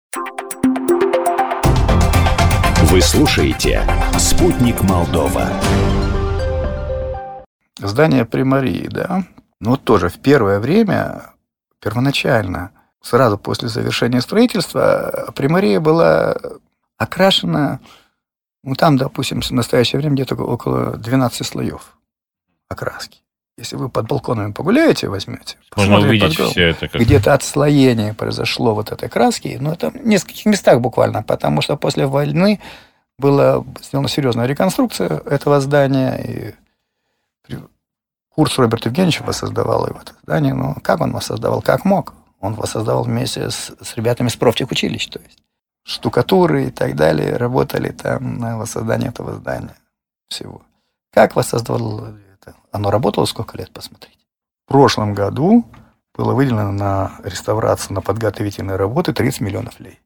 Вы слушаете «Спутник Молдова». Здание Примарии, да. Ну, вот тоже в первое время, первоначально, сразу после завершения строительства, Примария была окрашена, ну, там, допустим, в настоящее время где-то около 12 слоев окраски. Если вы под балконами погуляете, возьмете, можно увидеть все это. Где-то отслоение произошло вот этой краски, но это в нескольких местах буквально, потому что после войны была сделана серьезная реконструкция этого здания, и Курц Роберт Евгеньевич воссоздавал его это здание, но как он воссоздавал? Как мог? Он воссоздавал вместе с ребятами с профтехучилищ, то есть штукатуры и так далее, работали там на воссоздании этого здания всего. Как воссоздавал это? Оно работало сколько лет, посмотрите. В прошлом году было выделено на реставрацию, на подготовительные работы 30 миллионов лей.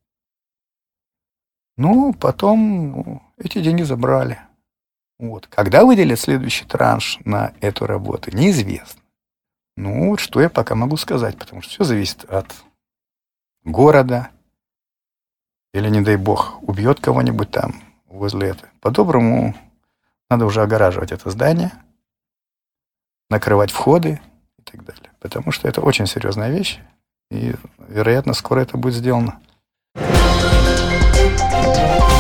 Ну, потом эти деньги забрали. Вот. Когда выделят следующий транш на эту работу, неизвестно. Ну, вот что я пока могу сказать, потому что все зависит от города, или, не дай бог, убьет кого-нибудь там возле этого. По-доброму надо уже огораживать это здание, накрывать входы и так далее. Потому что это очень серьезная вещь, и, вероятно, скоро это будет сделано.